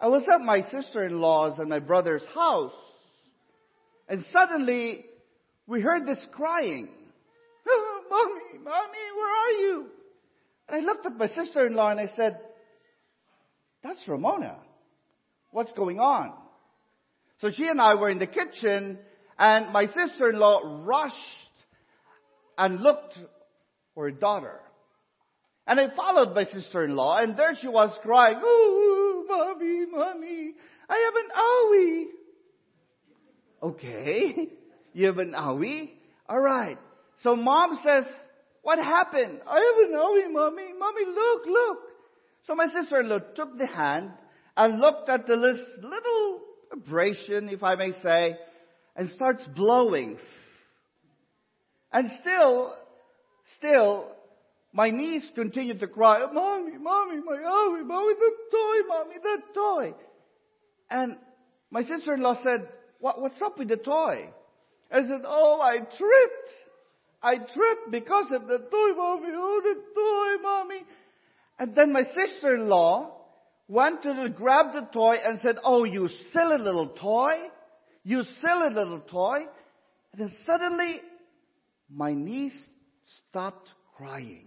I was at my sister-in-law's and my brother's house, and suddenly we heard this crying. "Oh, Mommy, where are you?" And I looked at my sister-in-law and I said, "That's Ramona. What's going on?" So she and I were in the kitchen, and my sister-in-law rushed and looked for her daughter. And I followed my sister-in-law, and there she was crying, "Oh, Mommy, I have an owie." Okay, you have an owie? All right. So Mom says, "What happened?" "I have an owie, Mommy. Mommy, look. So my sister-in-law took the hand and looked at the little abrasion, if I may say, and starts blowing. And still, my niece continued to cry, "Mommy, my owie, Mommy, the toy." And my sister-in-law said, What's up with the toy?" I said, "Oh, I tripped because of the toy, Mommy. Oh, the toy, Mommy." And then my sister-in-law went to grab the toy and said, "Oh, you silly little toy. You silly little toy." And then suddenly, my niece stopped crying.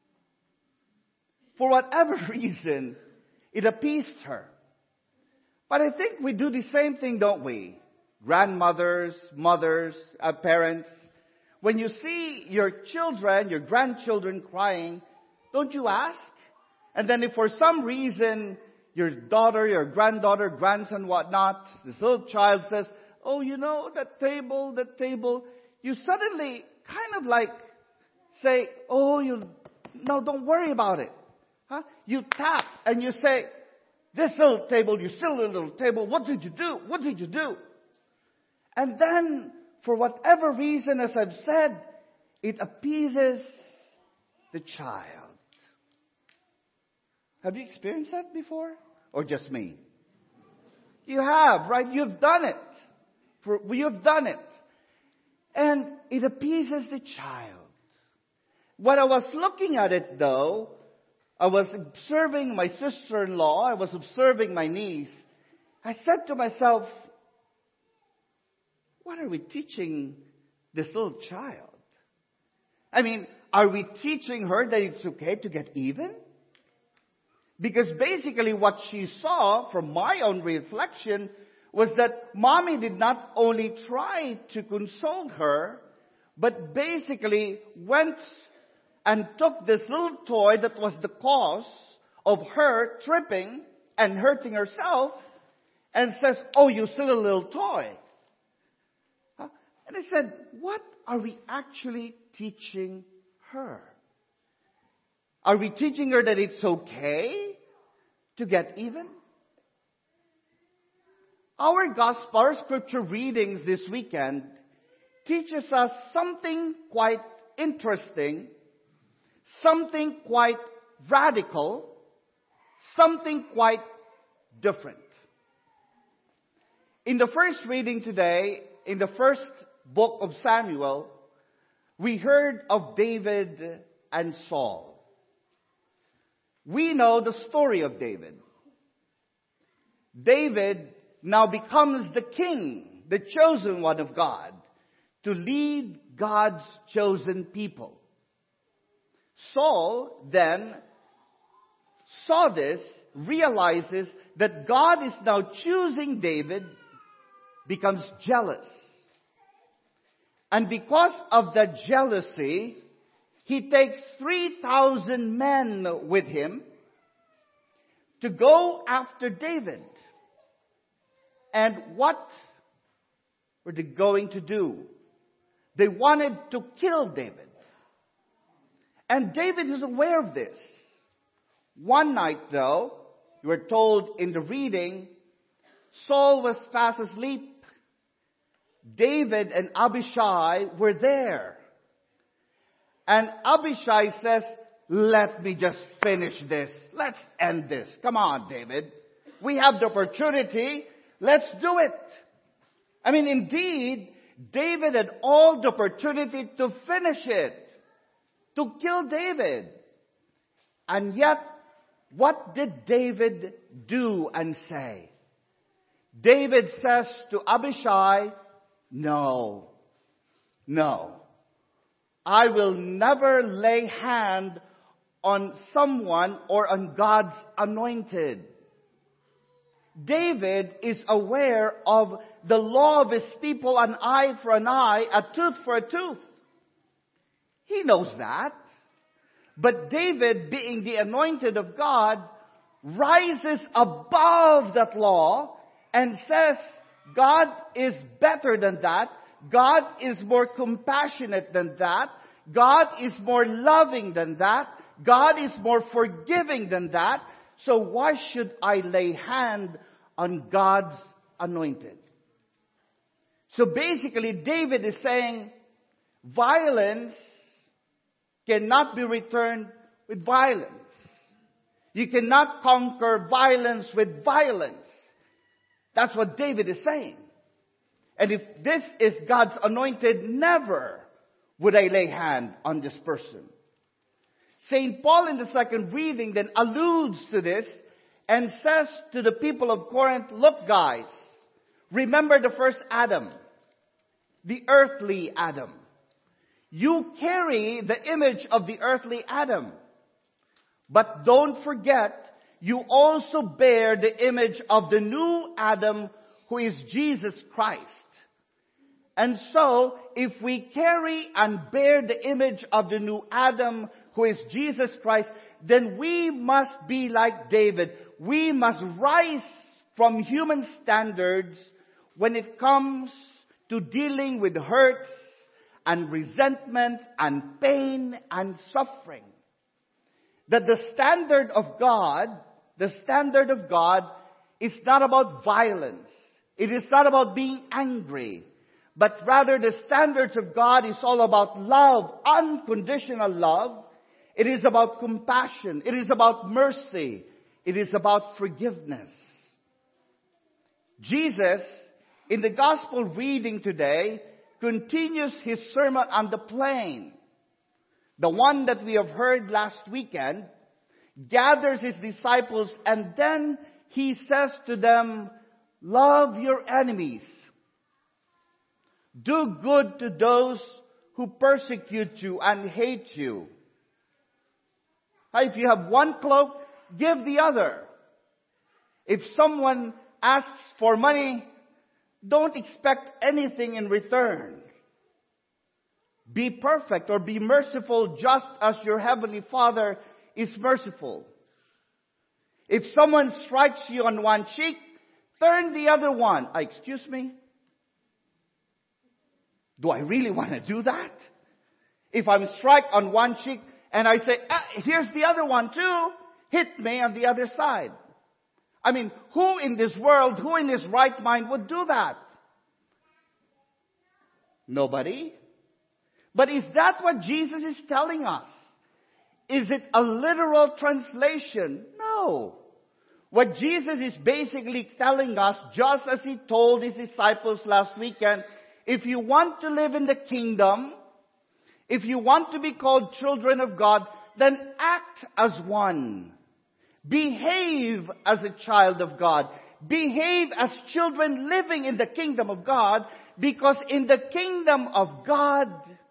For whatever reason, it appeased her. But I think we do the same thing, don't we? Grandmothers, mothers, parents. When you see your children, your grandchildren crying, don't you ask? And then if for some reason your daughter, your granddaughter, grandson, whatnot, this little child says, "Oh, that table," you suddenly kind of like say, "Oh, no, don't worry about it." Huh? You tap and you say, "This little table, you silly little table, what did you do?" And then, for whatever reason, as I've said, it appeases the child. Have you experienced that before? Or just me? You have, right? You've done it. You've done it. And it appeases the child. When I was looking at it, though, I was observing my sister-in-law, I was observing my niece, I said to myself, what are we teaching this little child? I mean, are we teaching her that it's okay to get even? Because basically what she saw from my own reflection was that Mommy did not only try to console her, but basically went and took this little toy that was the cause of her tripping and hurting herself and says, "Oh, you silly little toy." And I said, what are we actually teaching her? Are we teaching her that it's okay to get even? Our scripture readings this weekend teaches us something quite interesting, something quite radical, something quite different. In the first reading today, in the first book of Samuel, we heard of David and Saul. We know the story of David. David now becomes the king, the chosen one of God, to lead God's chosen people. Saul then saw this, realizes that God is now choosing David, becomes jealous. And because of that jealousy, he takes 3,000 men with him to go after David. And what were they going to do? They wanted to kill David. And David is aware of this. One night, though, you were told in the reading, Saul was fast asleep. David and Abishai were there. And Abishai says, "Let me just finish this. Let's end this. Come on, David. We have the opportunity. Let's do it." I mean, indeed, David had all the opportunity to finish it, to kill David. And yet, what did David do and say? David says to Abishai, no, I will never lay hand on someone or on God's anointed. David is aware of the law of his people, an eye for an eye, a tooth for a tooth. He knows that. But David, being the anointed of God, rises above that law and says, God is better than that. God is more compassionate than that. God is more loving than that. God is more forgiving than that. So why should I lay hand on God's anointed? So basically, David is saying, violence cannot be returned with violence. You cannot conquer violence with violence. That's what David is saying. And if this is God's anointed, never would I lay hand on this person. St. Paul in the second reading then alludes to this and says to the people of Corinth, look guys, remember the first Adam, the earthly Adam. You carry the image of the earthly Adam. But don't forget, you also bear the image of the new Adam, who is Jesus Christ. And so, if we carry and bear the image of the new Adam, who is Jesus Christ, then we must be like David. We must rise from human standards when it comes to dealing with hurts and resentment and pain and suffering. That the standard of God is not about violence. It is not about being angry. But rather the standards of God is all about love, unconditional love. It is about compassion. It is about mercy. It is about forgiveness. Jesus, in the gospel reading today, continues his sermon on the plain. The one that we have heard last weekend, gathers his disciples, and then he says to them, love your enemies. Do good to those who persecute you and hate you. If you have one cloak, give the other. If someone asks for money, don't expect anything in return. Be perfect or be merciful just as your heavenly Father is merciful. If someone strikes you on one cheek, turn the other one. Excuse me? Do I really want to do that? If I'm struck on one cheek and I say, here's the other one too, hit me on the other side. I mean, who in this world, who in his right mind would do that? Nobody. But is that what Jesus is telling us? Is it a literal translation? No. What Jesus is basically telling us, just as he told his disciples last weekend, if you want to live in the kingdom, if you want to be called children of God, then act as one. Behave as a child of God. Behave as children living in the kingdom of God, because in the kingdom of God,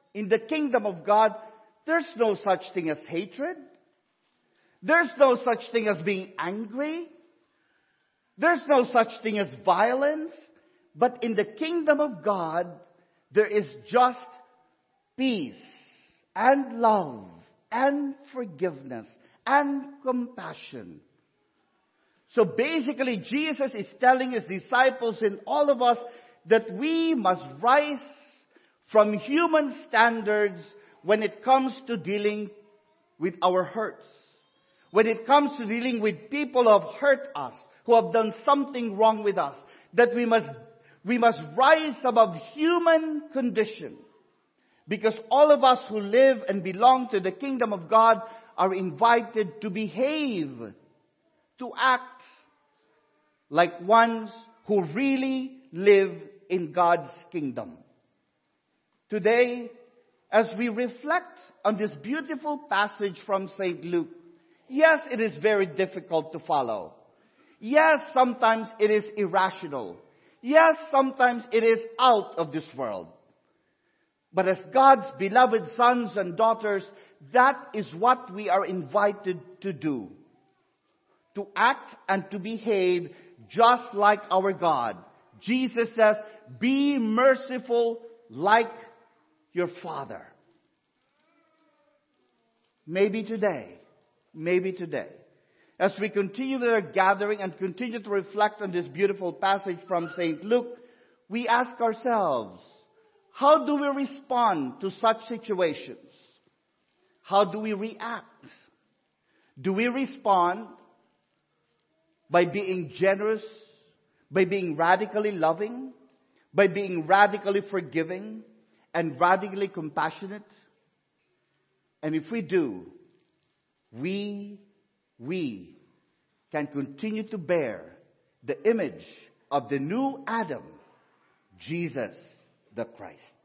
there's no such thing as hatred. There's no such thing as being angry. There's no such thing as violence. But in the kingdom of God, there is just peace and love and forgiveness and compassion. So basically, Jesus is telling his disciples and all of us that we must rise from human standards when it comes to dealing with our hurts. When it comes to dealing with people who have hurt us, who have done something wrong with us, that we must rise above human condition. Because all of us who live and belong to the kingdom of God are invited to behave, to act like ones who really live in God's kingdom. Today, as we reflect on this beautiful passage from St. Luke, yes, it is very difficult to follow. Yes, sometimes it is irrational. Yes, sometimes it is out of this world. But as God's beloved sons and daughters, that is what we are invited to do. To act and to behave just like our God. Jesus says, be merciful like your Father. Maybe today, as we continue with our gathering and continue to reflect on this beautiful passage from St. Luke, we ask ourselves, how do we respond to such situations? How do we react? Do we respond by being generous, by being radically loving, by being radically forgiving, and radically compassionate? And if we do, we can continue to bear the image of the new Adam, Jesus the Christ.